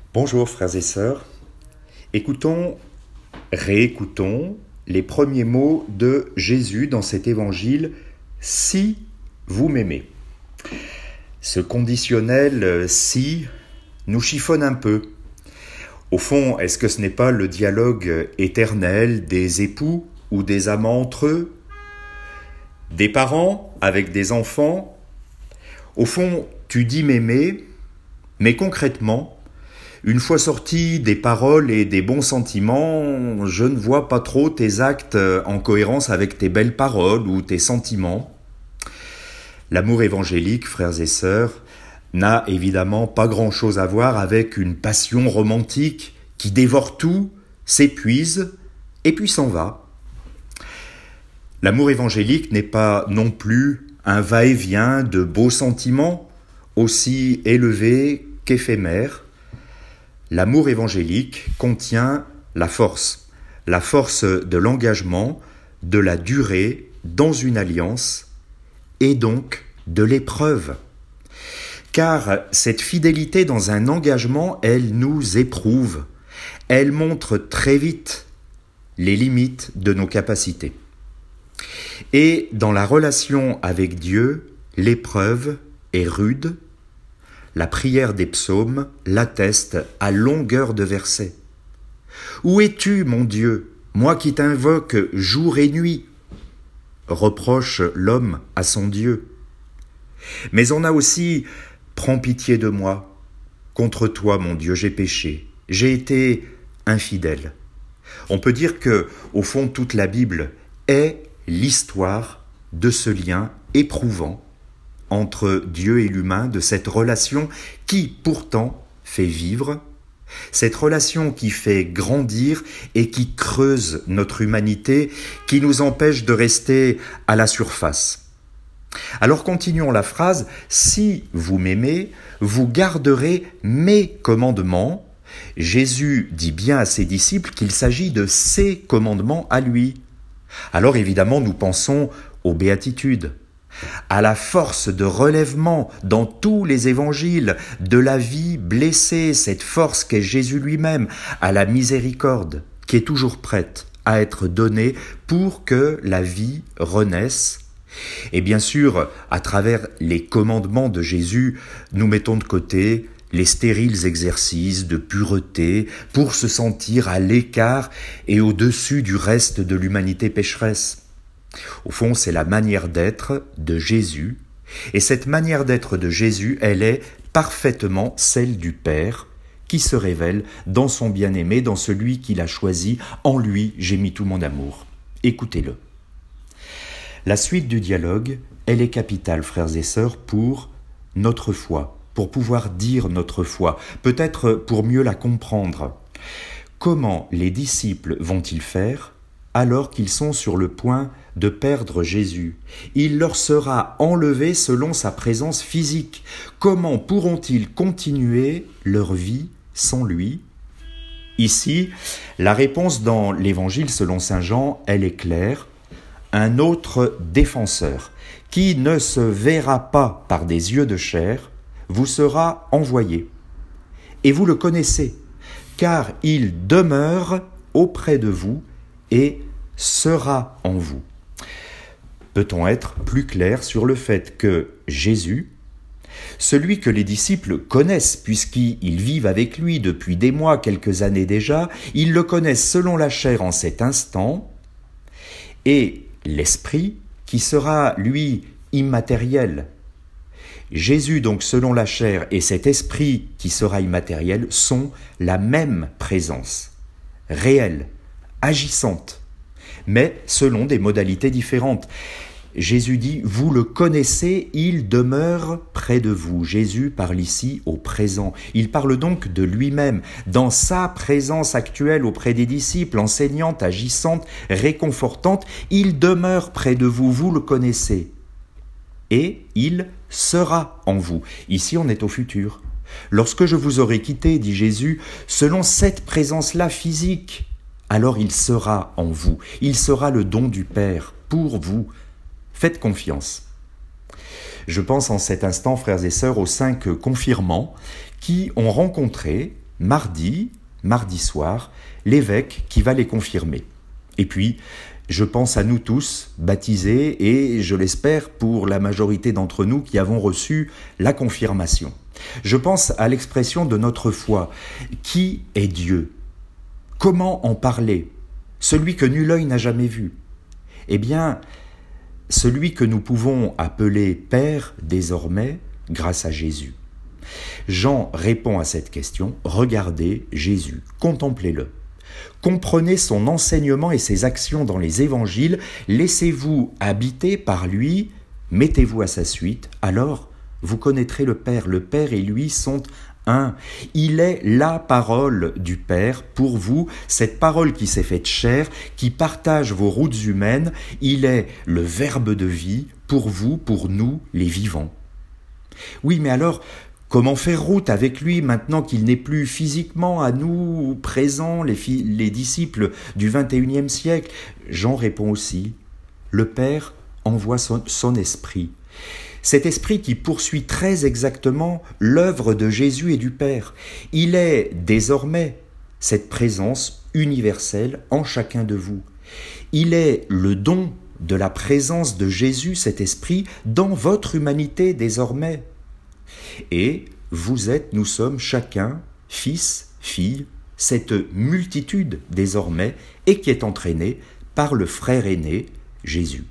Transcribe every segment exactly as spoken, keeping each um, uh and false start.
Bonjour frères et sœurs, écoutons, réécoutons les premiers mots de Jésus dans cet évangile « Si vous m'aimez ». Ce conditionnel « si » nous chiffonne un peu. Au fond, est-ce que ce n'est pas le dialogue éternel des époux ou des amants entre eux, des parents avec des enfants? Au fond, tu dis m'aimer, mais concrètement, une fois sortis des paroles et des bons sentiments, je ne vois pas trop tes actes en cohérence avec tes belles paroles ou tes sentiments. L'amour évangélique, frères et sœurs, n'a évidemment pas grand-chose à voir avec une passion romantique qui dévore tout, s'épuise et puis s'en va. L'amour évangélique n'est pas non plus un va-et-vient de beaux sentiments, aussi élevés qu'éphémères. L'amour évangélique contient la force, la force de l'engagement, de la durée dans une alliance et donc de l'épreuve. Car cette fidélité dans un engagement, elle nous éprouve, elle montre très vite les limites de nos capacités. Et dans la relation avec Dieu, l'épreuve est rude. La prière des psaumes l'atteste à longueur de versets. « Où es-tu, mon Dieu, moi qui t'invoque jour et nuit ?» reproche l'homme à son Dieu. Mais on a aussi « Prends pitié de moi, contre toi, mon Dieu, j'ai péché, j'ai été infidèle. » On peut dire que, au fond, toute la Bible est l'histoire de ce lien éprouvant entre Dieu et l'humain, de cette relation qui, pourtant, fait vivre, cette relation qui fait grandir et qui creuse notre humanité, qui nous empêche de rester à la surface. Alors continuons la phrase « Si vous m'aimez, vous garderez mes commandements ». Jésus dit bien à ses disciples qu'il s'agit de ses commandements à lui. Alors évidemment, nous pensons aux béatitudes, à la force de relèvement dans tous les évangiles de la vie blessée, cette force qu'est Jésus lui-même, à la miséricorde qui est toujours prête à être donnée pour que la vie renaisse. Et bien sûr, à travers les commandements de Jésus, nous mettons de côté les stériles exercices de pureté pour se sentir à l'écart et au-dessus du reste de l'humanité pécheresse. Au fond, c'est la manière d'être de Jésus, et cette manière d'être de Jésus, elle est parfaitement celle du Père, qui se révèle dans son bien-aimé, dans celui qu'il a choisi. En lui, j'ai mis tout mon amour. Écoutez-le. La suite du dialogue, elle est capitale, frères et sœurs, pour notre foi, pour pouvoir dire notre foi, peut-être pour mieux la comprendre. Comment les disciples vont-ils faire alors qu'ils sont sur le point de perdre Jésus? Il leur sera enlevé selon sa présence physique. Comment pourront-ils continuer leur vie sans lui? Ici, la réponse dans l'Évangile selon saint Jean, elle est claire. Un autre défenseur, qui ne se verra pas par des yeux de chair, vous sera envoyé. Et vous le connaissez, car il demeure auprès de vous et sera en vous. Peut-on être plus clair sur le fait que Jésus, celui que les disciples connaissent puisqu'ils vivent avec lui depuis des mois, quelques années déjà, ils le connaissent selon la chair en cet instant, et l'Esprit qui sera, lui, immatériel. Jésus, donc, selon la chair, et cet Esprit qui sera immatériel sont la même présence, réelle, agissante, mais selon des modalités différentes. Jésus dit « Vous le connaissez, il demeure près de vous ». Jésus parle ici au présent. Il parle donc de lui-même, dans sa présence actuelle auprès des disciples, enseignante, agissante, réconfortante. Il demeure près de vous, vous le connaissez. Et il sera en vous. Ici, on est au futur. Lorsque je vous aurai quitté, dit Jésus, selon cette présence-là physique, alors il sera en vous. Il sera le don du Père pour vous. Faites confiance. Je pense en cet instant, frères et sœurs, aux cinq confirmants qui ont rencontré mardi, mardi soir, l'évêque qui va les confirmer. Et puis, je pense à nous tous, baptisés, et je l'espère pour la majorité d'entre nous qui avons reçu la confirmation. Je pense à l'expression de notre foi. Qui est Dieu ? Comment en parler ? Celui que nul œil n'a jamais vu. Eh bien, celui que nous pouvons appeler Père désormais, grâce à Jésus. Jean répond à cette question, regardez Jésus, contemplez-le. Comprenez son enseignement et ses actions dans les évangiles, laissez-vous habiter par lui, mettez-vous à sa suite, alors vous connaîtrez le Père. Le Père et lui sont un. Il est la parole du Père pour vous, cette parole qui s'est faite chair, qui partage vos routes humaines, il est le Verbe de vie pour vous, pour nous, les vivants. Oui, mais alors, comment faire route avec lui maintenant qu'il n'est plus physiquement à nous présents, les, fi- les disciples du vingt et unième siècle ? Jean répond aussi, le Père envoie son, son esprit. Cet esprit qui poursuit très exactement l'œuvre de Jésus et du Père. Il est désormais cette présence universelle en chacun de vous. Il est le don de la présence de Jésus, cet esprit, dans votre humanité désormais. Et vous êtes, nous sommes chacun, fils, fille, cette multitude désormais, et qui est entraînée par le frère aîné, Jésus.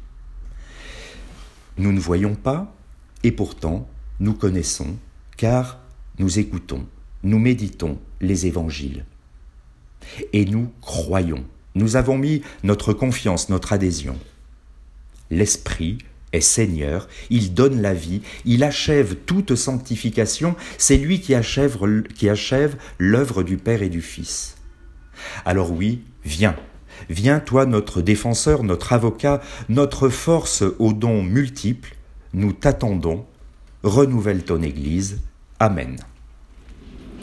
Nous ne voyons pas, et pourtant nous connaissons, car nous écoutons, nous méditons les évangiles. Et nous croyons, nous avons mis notre confiance, notre adhésion. L'Esprit est Seigneur, il donne la vie, il achève toute sanctification, c'est lui qui achève, qui achève l'œuvre du Père et du Fils. Alors oui, viens, viens toi notre défenseur, notre avocat, notre force aux dons multiples, nous t'attendons, renouvelle ton Église. Amen.